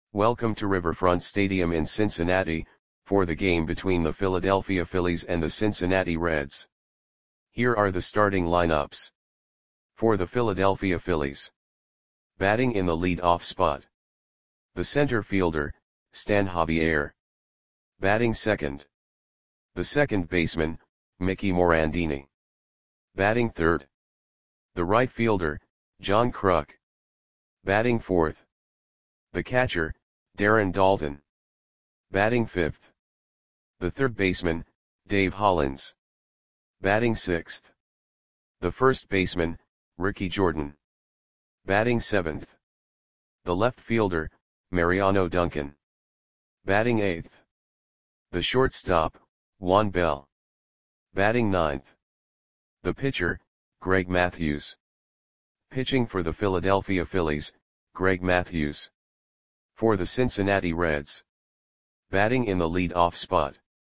Welcome to Riverfront Stadium in Cincinnati, for the game between the Philadelphia Phillies and the Cincinnati Reds. Here are the starting lineups. For the Philadelphia Phillies. Batting in the lead-off spot. The center fielder, Stan Javier. Batting second. The second baseman, Mickey Morandini. Batting third. The right fielder, John Kruk. Batting fourth. The catcher, Darren Daulton. Batting fifth. The third baseman, Dave Hollins. Batting sixth. The first baseman, Ricky Jordan. Batting seventh. The left fielder, Mariano Duncan. Batting eighth. The shortstop, Juan Bell. Batting ninth. The pitcher, Greg Matthews. Pitching for the Philadelphia Phillies, Greg Matthews. For the Cincinnati Reds. Batting in the lead-off spot.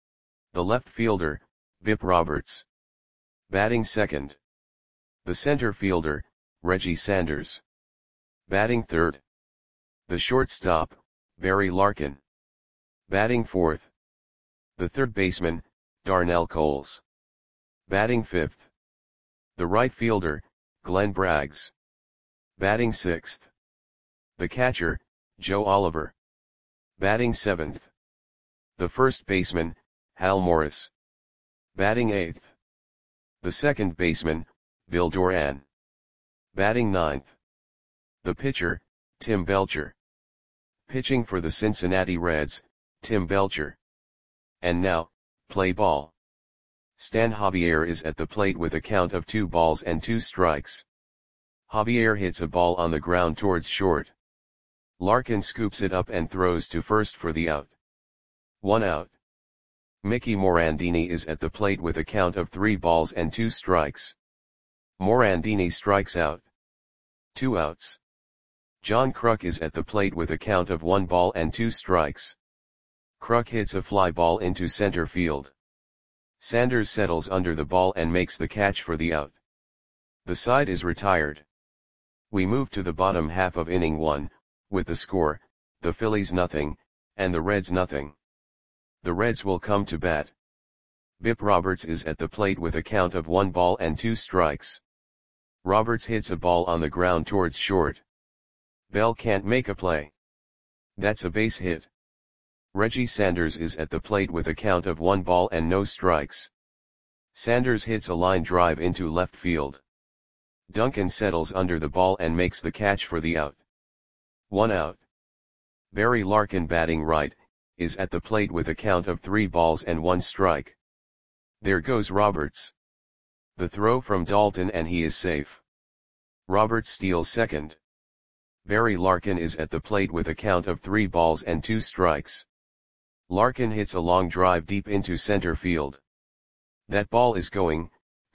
The left fielder, Bip Roberts. Batting second. The center fielder, Reggie Sanders. Batting third. The shortstop, Barry Larkin. Batting fourth. The third baseman, Darnell Coles. Batting fifth. The right fielder, Glenn Braggs. Batting sixth. The catcher, Joe Oliver. Batting seventh. The first baseman, Hal Morris. Batting eighth. The second baseman, Bill Doran. Batting ninth. The pitcher, Tim Belcher. Pitching for the Cincinnati Reds, Tim Belcher. And now, play ball. Stan Javier is at the plate with a count of 2 balls and 2 strikes. Javier hits a ball on the ground towards short. Larkin scoops it up and throws to first for the out. 1 out. Mickey Morandini is at the plate with a count of 3 balls and 2 strikes. Morandini strikes out. 2 outs. John Kruk is at the plate with a count of 1 ball and 2 strikes. Kruk hits a fly ball into center field. Sanders settles under the ball and makes the catch for the out. The side is retired. We move to the bottom half of inning 1, with the score, the Phillies nothing, and the Reds nothing. The Reds will come to bat. Bip Roberts is at the plate with a count of 1 ball and 2 strikes. Roberts hits a ball on the ground towards short. Bell can't make a play. That's a base hit. Reggie Sanders is at the plate with a count of 1 ball and no strikes. Sanders hits a line drive into left field. Duncan settles under the ball and makes the catch for the out. 1 out. Barry Larkin, batting right, is at the plate with a count of 3 balls and 1 strike. There goes Roberts. The throw from Daulton and he is safe. Roberts steals second. Barry Larkin is at the plate with a count of 3 balls and 2 strikes. Larkin hits a long drive deep into center field. That ball is gone.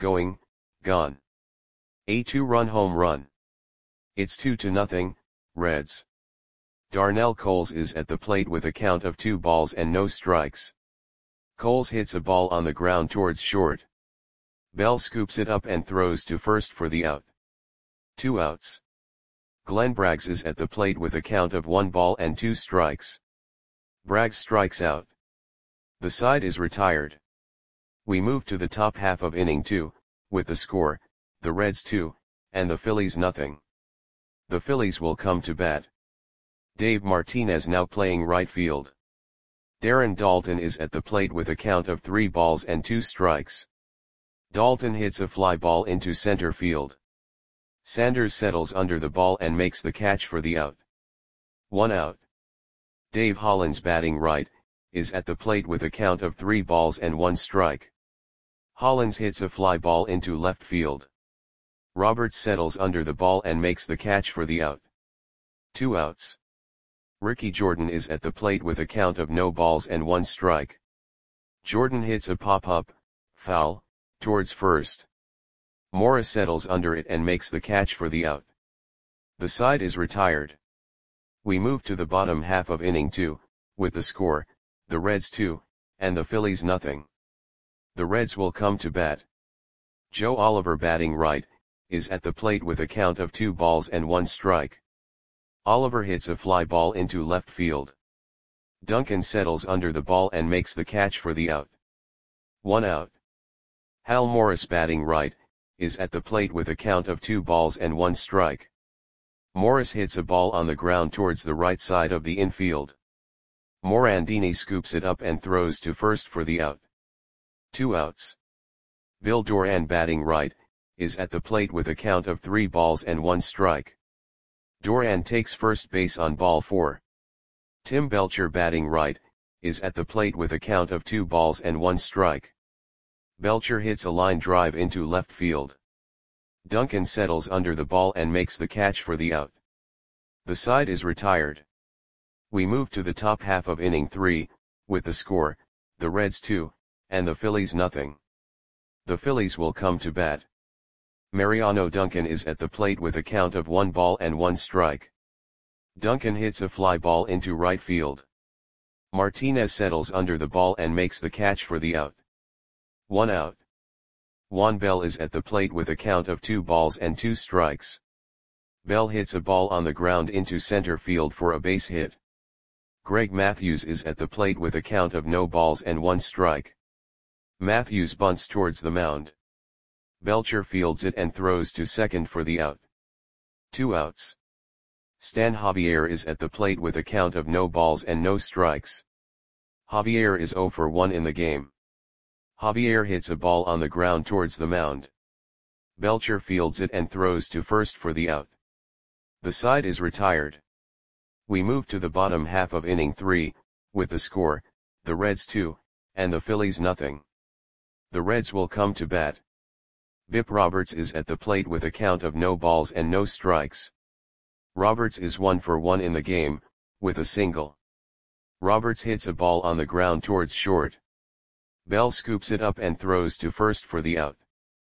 A 2-run home run. It's 2-0, Reds. Darnell Coles is at the plate with a count of 2 balls and no strikes. Coles hits a ball on the ground towards short. Bell scoops it up and throws to first for the out. 2 outs. Glenn Braggs is at the plate with a count of 1 ball and 2 strikes. Braggs strikes out. The side is retired. We move to the top half of inning 2, with the score, the Reds 2, and the Phillies nothing. The Phillies will come to bat. Dave Martinez now playing right field. Darren Daulton is at the plate with a count of 3 balls and 2 strikes. Daulton hits a fly ball into center field. Sanders settles under the ball and makes the catch for the out. 1 out. Dave Hollins, batting right, is at the plate with a count of 3 balls and 1 strike. Hollins hits a fly ball into left field. Roberts settles under the ball and makes the catch for the out. 2 outs. Ricky Jordan is at the plate with a count of no balls and 1 strike. Jordan hits a pop-up, foul, towards first. Morris settles under it and makes the catch for the out. The side is retired. We move to the bottom half of inning 2, with the score, the Reds 2, and the Phillies nothing. The Reds will come to bat. Joe Oliver, batting right, is at the plate with a count of 2 balls and 1 strike. Oliver hits a fly ball into left field. Duncan settles under the ball and makes the catch for the out. 1 out. Hal Morris, batting right, is at the plate with a count of 2 balls and 1 strike. Morris hits a ball on the ground towards the right side of the infield. Morandini scoops it up and throws to first for the out. 2 outs. Bill Doran, batting right, is at the plate with a count of 3 balls and 1 strike. Doran takes first base on ball 4. Tim Belcher, batting right, is at the plate with a count of 2 balls and 1 strike. Belcher hits a line drive into left field. Duncan settles under the ball and makes the catch for the out. The side is retired. We move to the top half of inning 3, with the score, the Reds 2, and the Phillies nothing. The Phillies will come to bat. Mariano Duncan is at the plate with a count of 1 ball and 1 strike. Duncan hits a fly ball into right field. Martinez settles under the ball and makes the catch for the out. 1 out. Juan Bell is at the plate with a count of 2 balls and 2 strikes. Bell hits a ball on the ground into center field for a base hit. Greg Matthews is at the plate with a count of no balls and 1 strike. Matthews bunts towards the mound. Belcher fields it and throws to second for the out. 2 outs. Stan Javier is at the plate with a count of no balls and no strikes. Javier is 0 for 1 in the game. Javier hits a ball on the ground towards the mound. Belcher fields it and throws to first for the out. The side is retired. We move to the bottom half of inning 3, with the score, the Reds 2, and the Phillies nothing. The Reds will come to bat. Bip Roberts is at the plate with a count of no balls and no strikes. Roberts is 1 for 1 in the game, with a single. Roberts hits a ball on the ground towards short. Bell scoops it up and throws to first for the out.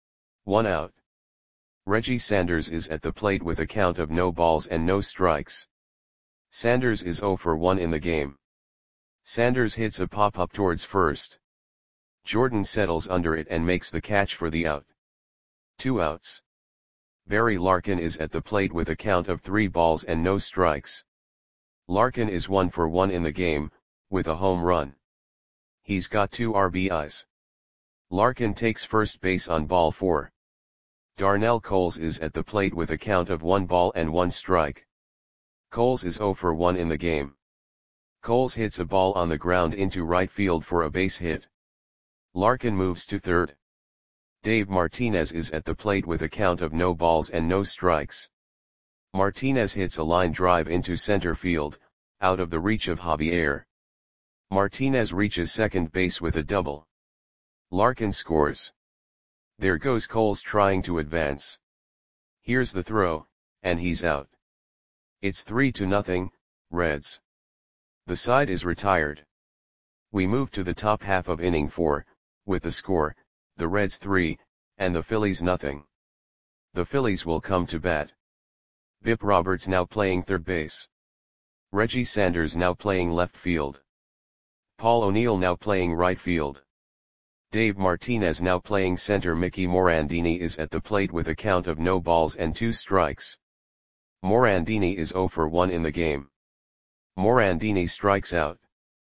1 out. Reggie Sanders is at the plate with a count of no balls and no strikes. Sanders is 0 for 1 in the game. Sanders hits a pop-up towards first. Jordan settles under it and makes the catch for the out. 2 outs. Barry Larkin is at the plate with a count of 3 balls and no strikes. Larkin is 1 for 1 in the game, with a home run. He's got 2 RBIs. Larkin takes first base on ball 4. Darnell Coles is at the plate with a count of 1 ball and 1 strike. Coles is 0 for 1 in the game. Coles hits a ball on the ground into right field for a base hit. Larkin moves to third. Dave Martinez is at the plate with a count of no balls and no strikes. Martinez hits a line drive into center field, out of the reach of Javier. Martinez reaches second base with a double. Larkin scores. There goes Coles trying to advance. Here's the throw, and he's out. It's 3-0, Reds. The side is retired. We move to the top half of inning 4, with the score, the Reds 3, and the Phillies nothing. The Phillies will come to bat. Bip Roberts now playing third base. Reggie Sanders now playing left field. Paul O'Neill now playing right field. Dave Martinez now playing center. Mickey Morandini is at the plate with a count of no balls and 2 strikes. Morandini is 0 for 1 in the game. Morandini strikes out.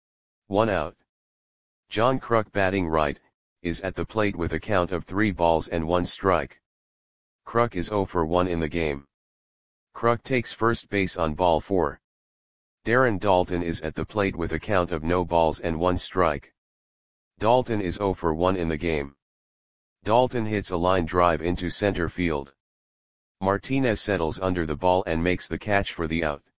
1 out. John Kruk, batting right, is at the plate with a count of 3 balls and 1 strike. Kruk is 0 for 1 in the game. Kruk takes first base on ball 4. Darren Daulton is at the plate with a count of no balls and 1 strike. Daulton is 0 for 1 in the game. Daulton hits a line drive into center field. Martinez settles under the ball and makes the catch for the out.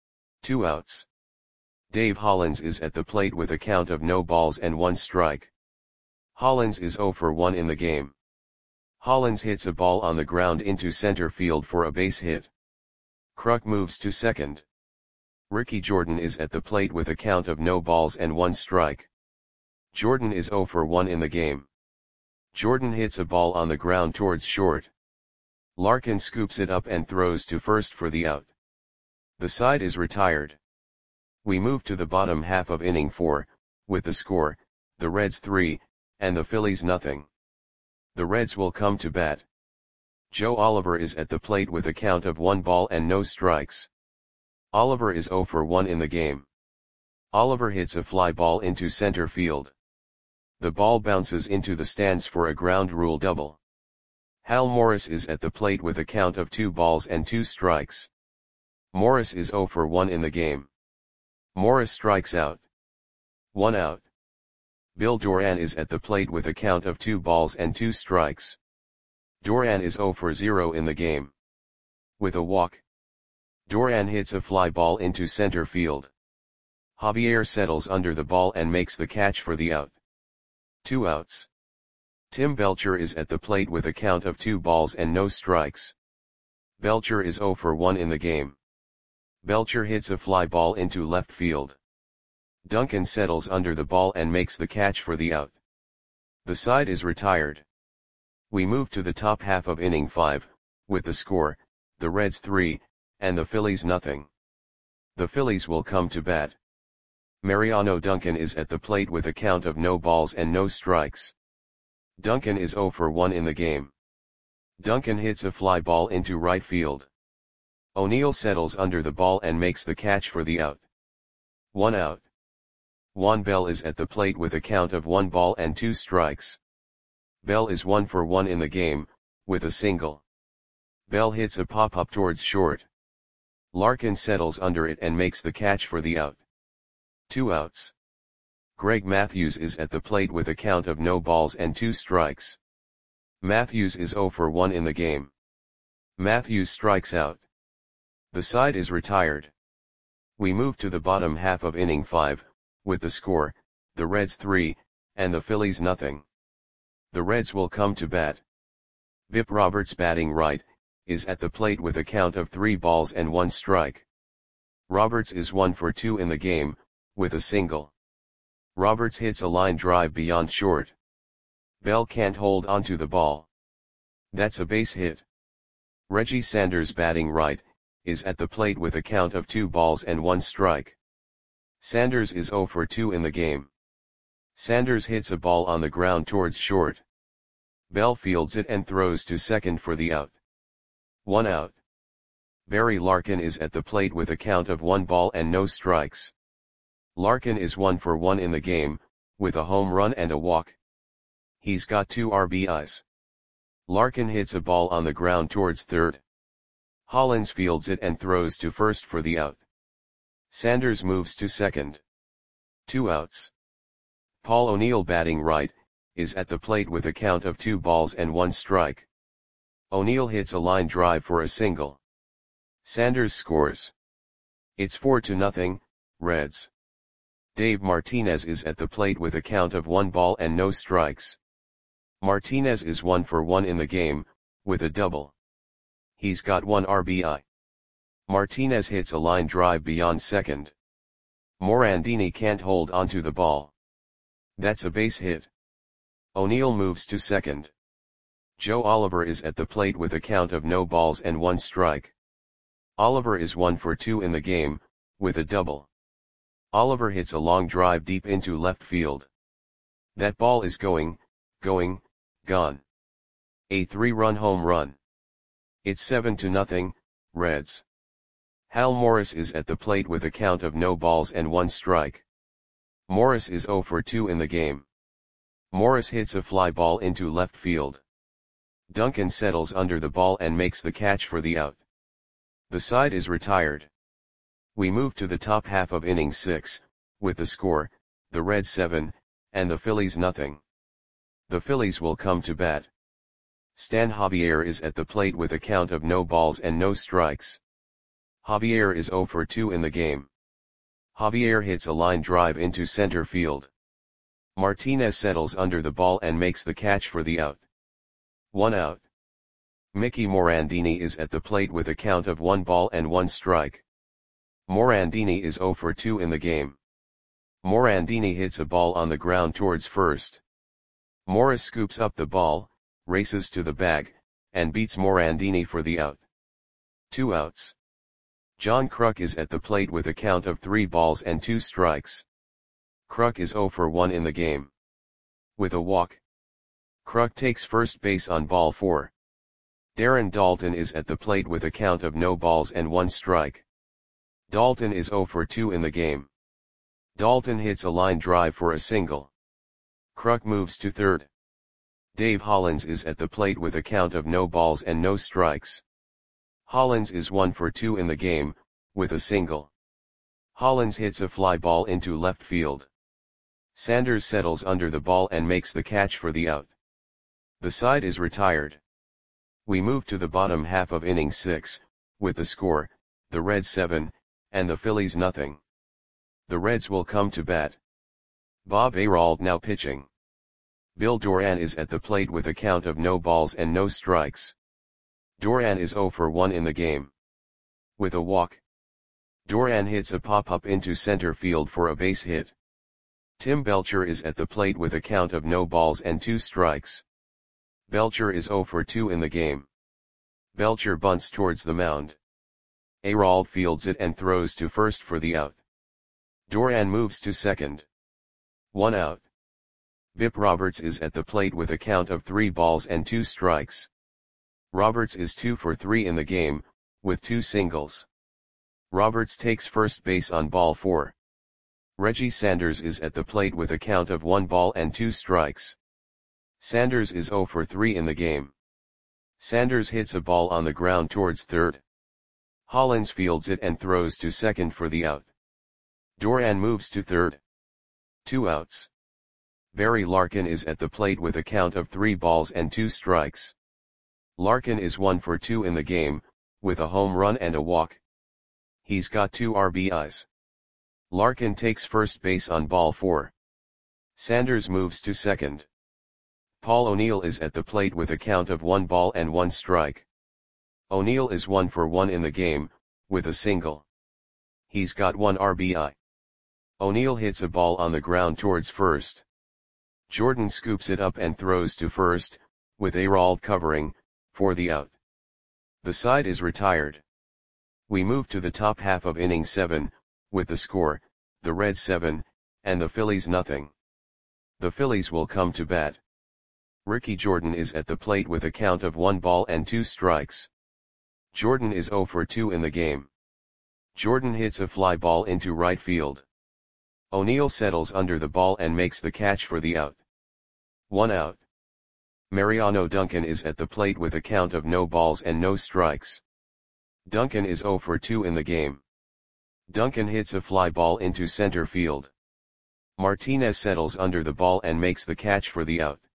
2 outs. Dave Hollins is at the plate with a count of no balls and 1 strike. Hollins is 0 for 1 in the game. Hollins hits a ball on the ground into center field for a base hit. Kruk moves to second. Ricky Jordan is at the plate with a count of no balls and 1 strike. Jordan is 0 for 1 in the game. Jordan hits a ball on the ground towards short. Larkin scoops it up and throws to first for the out. The side is retired. We move to the bottom half of inning 4, with the score, the Reds 3, and the Phillies nothing. The Reds will come to bat. Joe Oliver is at the plate with a count of 1 ball and no strikes. Oliver is 0 for 1 in the game. Oliver hits a fly ball into center field. The ball bounces into the stands for a ground rule double. Hal Morris is at the plate with a count of 2 balls and 2 strikes. Morris is 0 for 1 in the game. Morris strikes out. 1 out. Bill Doran is at the plate with a count of 2 balls and 2 strikes. Doran is 0 for 0 in the game. With a walk, Doran hits a fly ball into center field. Javier settles under the ball and makes the catch for the out. 2 outs. Tim Belcher is at the plate with a count of 2 balls and no strikes. Belcher is 0 for 1 in the game. Belcher hits a fly ball into left field. Duncan settles under the ball and makes the catch for the out. The side is retired. We move to the top half of inning 5, with the score, the Reds 3, and the Phillies nothing. The Phillies will come to bat. Mariano Duncan is at the plate with a count of no balls and no strikes. Duncan is 0 for 1 in the game. Duncan hits a fly ball into right field. O'Neill settles under the ball and makes the catch for the out. 1 out. Juan Bell is at the plate with a count of 1 ball and 2 strikes. Bell is 1 for 1 in the game, with a single. Bell hits a pop-up towards short. Larkin settles under it and makes the catch for the out. 2 outs. Greg Matthews is at the plate with a count of no balls and 2 strikes. Matthews is 0 for 1 in the game. Matthews strikes out. The side is retired. We move to the bottom half of inning 5, with the score, the Reds 3, and the Phillies nothing. The Reds will come to bat. Bip Roberts batting right, is at the plate with a count of 3 balls and 1 strike. Roberts is 1 for 2 in the game, with a single. Roberts hits a line drive beyond short. Bell can't hold onto the ball. That's a base hit. Reggie Sanders batting right, is at the plate with a count of 2 balls and 1 strike. Sanders is 0 for 2 in the game. Sanders hits a ball on the ground towards short. Bell fields it and throws to second for the out. 1 out. Barry Larkin is at the plate with a count of 1 ball and no strikes. Larkin is 1 for 1 in the game, with a home run and a walk. He's got 2 RBIs. Larkin hits a ball on the ground towards third. Hollins fields it and throws to first for the out. Sanders moves to second. 2 outs. Paul O'Neill batting right, is at the plate with a count of 2 balls and 1 strike. O'Neill hits a line drive for a single. Sanders scores. It's 4-0, Reds. Dave Martinez is at the plate with a count of 1 ball and no strikes. Martinez is 1 for 1 in the game, with a double. He's got 1 RBI. Martinez hits a line drive beyond second. Morandini can't hold onto the ball. That's a base hit. O'Neill moves to second. Joe Oliver is at the plate with a count of no balls and 1 strike. Oliver is 1 for 2 in the game, with a double. Oliver hits a long drive deep into left field. That ball is gone. A 3-run home run. It's 7-0, Reds. Hal Morris is at the plate with a count of no balls and 1 strike. Morris is 0 for 2 in the game. Morris hits a fly ball into left field. Duncan settles under the ball and makes the catch for the out. The side is retired. We move to the top half of inning 6, with the score, the Reds 7, and the Phillies nothing. The Phillies will come to bat. Stan Javier is at the plate with a count of no balls and no strikes. Javier is 0 for 2 in the game. Javier hits a line drive into center field. Martinez settles under the ball and makes the catch for the out. 1 out. Mickey Morandini is at the plate with a count of 1 ball and 1 strike. Morandini is 0 for 2 in the game. Morandini hits a ball on the ground towards first. Morris scoops up the ball, races to the bag, and beats Morandini for the out. 2 outs. John Kruk is at the plate with a count of 3 balls and 2 strikes. Kruk is 0 for 1 in the game. With a walk, Kruk takes first base on ball 4. Darren Daulton is at the plate with a count of no balls and 1 strike. Dalton is 0 for 2 in the game. Dalton hits a line drive for a single. Kruk moves to third. Dave Hollins is at the plate with a count of no balls and no strikes. Hollins is 1 for 2 in the game, with a single. Hollins hits a fly ball into left field. Sanders settles under the ball and makes the catch for the out. The side is retired. We move to the bottom half of inning 6, with the score, the Reds 7, and the Phillies nothing. The Reds will come to bat. Bob Arald now pitching. Bill Doran is at the plate with a count of no balls and no strikes. Doran is 0 for 1 in the game. With a walk. Doran hits a pop-up into center field for a base hit. Tim Belcher is at the plate with a count of no balls and 2 strikes. Belcher is 0 for 2 in the game. Belcher bunts towards the mound. Arald fields it and throws to first for the out. Doran moves to second. 1 out. Bip Roberts is at the plate with a count of 3 balls and 2 strikes. Roberts is 2 for 3 in the game, with 2 singles. Roberts takes first base on ball 4. Reggie Sanders is at the plate with a count of 1 ball and 2 strikes. Sanders is 0 for 3 in the game. Sanders hits a ball on the ground towards third. Hollins fields it and throws to second for the out. Doran moves to third. 2 outs. Barry Larkin is at the plate with a count of 3 balls and 2 strikes. Larkin is 1 for 2 in the game, with a home run and a walk. He's got 2 RBIs. Larkin takes first base on ball 4. Sanders moves to second. Paul O'Neill is at the plate with a count of 1 ball and 1 strike. O'Neill is 1 for 1 in the game, with a single. He's got 1 RBI. O'Neill hits a ball on the ground towards first. Jordan scoops it up and throws to first, with Arald covering, for the out. The side is retired. We move to the top half of inning 7, with the score, the Reds 7, and the Phillies nothing. The Phillies will come to bat. Ricky Jordan is at the plate with a count of 1 ball and 2 strikes. Jordan is 0 for 2 in the game. Jordan hits a fly ball into right field. O'Neill settles under the ball and makes the catch for the out. 1 out. Mariano Duncan is at the plate with a count of no balls and no strikes. Duncan is 0 for 2 in the game. Duncan hits a fly ball into center field. Martinez settles under the ball and makes the catch for the out.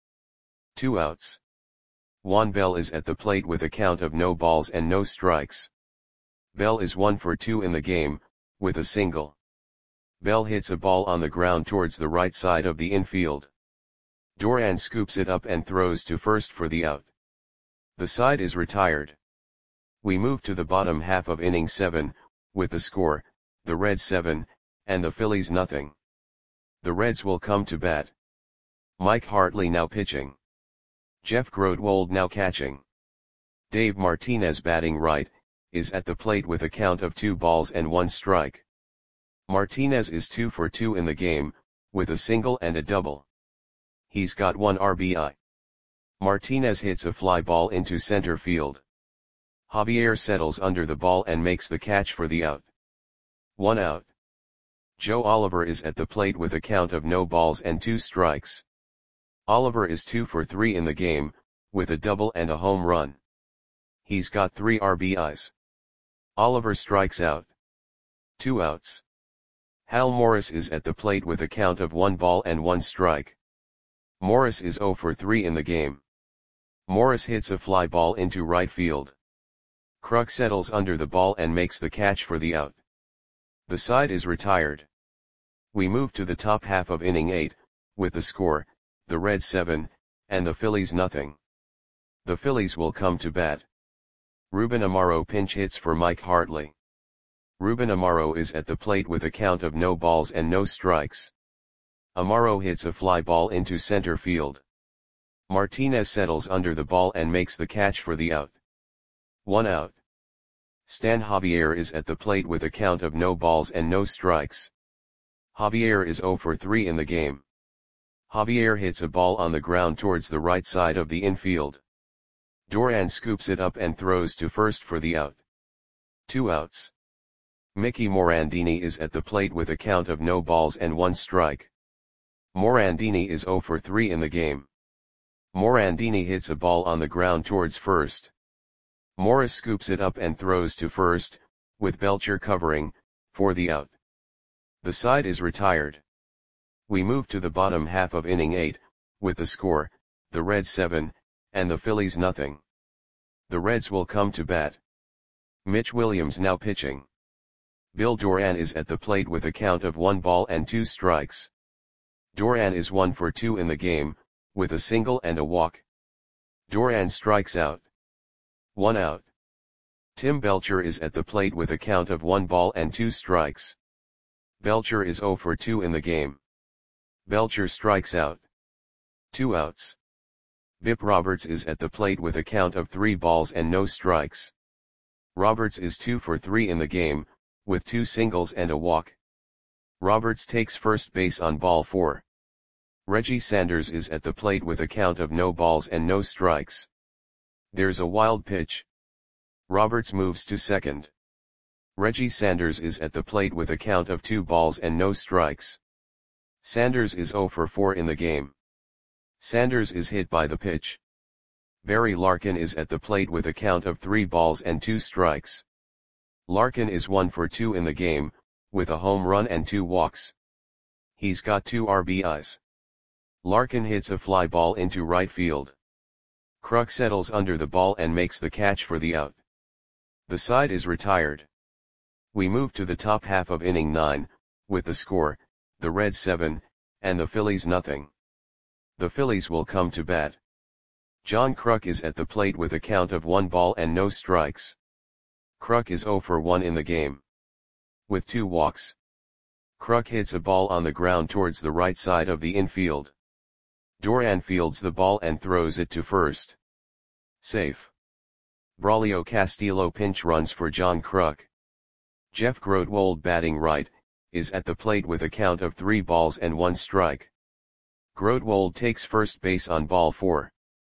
2 outs. Juan Bell is at the plate with a count of no balls and no strikes. Bell is 1 for 2 in the game, with a single. Bell hits a ball on the ground towards the right side of the infield. Doran scoops it up and throws to first for the out. The side is retired. We move to the bottom half of inning 7, with the score, the Reds 7, and the Phillies nothing. The Reds will come to bat. Mike Hartley now pitching. Jeff Grodwold now catching. Dave Martinez batting right, is at the plate with a count of 2 balls and 1 strike. Martinez is 2 for 2 in the game, with a single and a double. He's got 1 RBI. Martinez hits a fly ball into center field. Javier settles under the ball and makes the catch for the out. 1 out. Joe Oliver is at the plate with a count of no balls and 2 strikes. Oliver is 2 for 3 in the game, with a double and a home run. He's got 3 RBIs. Oliver strikes out. 2 outs. Hal Morris is at the plate with a count of 1 ball and 1 strike. Morris is 0 for 3 in the game. Morris hits a fly ball into right field. Kruk settles under the ball and makes the catch for the out. The side is retired. We move to the top half of inning 8, with the score, the Reds 7, and the Phillies nothing. The Phillies will come to bat. Ruben Amaro pinch hits for Mike Hartley. Ruben Amaro is at the plate with a count of no balls and no strikes. Amaro hits a fly ball into center field. Martinez settles under the ball and makes the catch for the out. 1 out. Stan Javier is at the plate with a count of no balls and no strikes. Javier is 0 for 3 in the game. Javier hits a ball on the ground towards the right side of the infield. Doran scoops it up and throws to first for the out. 2 outs. Mickey Morandini is at the plate with a count of no balls and 1 strike. Morandini is 0 for 3 in the game. Morandini hits a ball on the ground towards first. Morris scoops it up and throws to first, with Belcher covering, for the out. The side is retired. We move to the bottom half of inning 8, with the score, the Reds 7, and the Phillies nothing. The Reds will come to bat. Mitch Williams now pitching. Bill Doran is at the plate with a count of 1 ball and 2 strikes. Doran is 1 for 2 in the game, with a single and a walk. Doran strikes out. 1 out. Tim Belcher is at the plate with a count of 1 ball and 2 strikes. Belcher is 0 for 2 in the game. Belcher strikes out. 2 outs. Bip Roberts is at the plate with a count of 3 balls and no strikes. Roberts is 2 for 3 in the game, with 2 singles and a walk. Roberts takes first base on ball 4. Reggie Sanders is at the plate with a count of no balls and no strikes. There's a wild pitch. Roberts moves to second. Reggie Sanders is at the plate with a count of 2 balls and no strikes. Sanders is 0 for 4 in the game. Sanders is hit by the pitch. Barry Larkin is at the plate with a count of 3 balls and 2 strikes. Larkin is 1 for 2 in the game, with a home run and 2 walks. He's got 2 RBIs. Larkin hits a fly ball into right field. Kruk settles under the ball and makes the catch for the out. The side is retired. We move to the top half of inning 9, with the score, the Reds 7, and the Phillies nothing. The Phillies will come to bat. John Kruk is at the plate with a count of 1 ball and no strikes. Kruk is 0 for 1 in the game. With 2 walks. Kruk hits a ball on the ground towards the right side of the infield. Doran fields the ball and throws it to first. Safe. Braulio Castillo pinch runs for John Kruk. Jeff Grotwold batting right, is at the plate with a count of 3 balls and 1 strike. Grotwold takes first base on ball 4.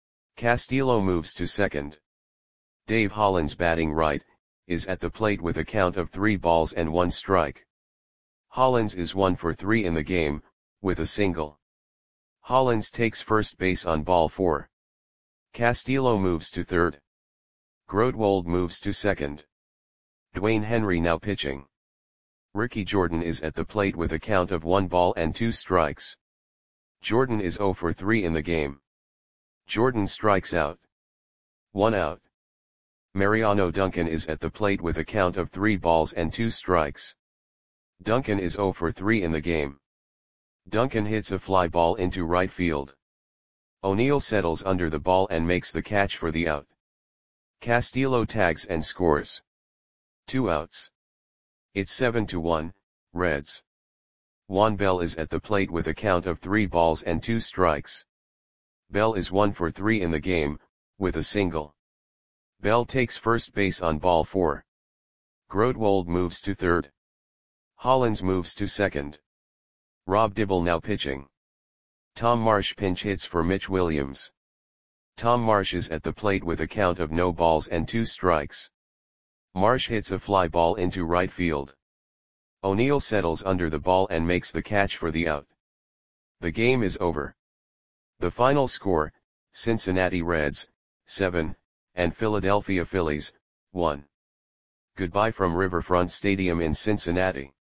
Castillo moves to second. Dave Hollins batting right, is at the plate with a count of 3 balls and 1 strike. Hollins is 1 for 3 in the game, with a single. Hollins takes first base on ball 4. Castillo moves to third. Grotwold moves to second. Dwayne Henry now pitching. Ricky Jordan is at the plate with a count of 1 ball and 2 strikes. Jordan is 0 for 3 in the game. Jordan strikes out. 1 out. Mariano Duncan is at the plate with a count of 3 balls and 2 strikes. Duncan is 0 for 3 in the game. Duncan hits a fly ball into right field. O'Neill settles under the ball and makes the catch for the out. Castillo tags and scores. 2 outs. It's 7-1, Reds. Juan Bell is at the plate with a count of 3 balls and 2 strikes. Bell is 1 for 3 in the game, with a single. Bell takes first base on ball 4. Grotwold moves to third. Hollins moves to second. Rob Dibble now pitching. Tom Marsh pinch hits for Mitch Williams. Tom Marsh is at the plate with a count of no balls and 2 strikes. Marsh hits a fly ball into right field. O'Neill settles under the ball and makes the catch for the out. The game is over. The final score, Cincinnati Reds, 7, and Philadelphia Phillies, 1. Goodbye from Riverfront Stadium in Cincinnati.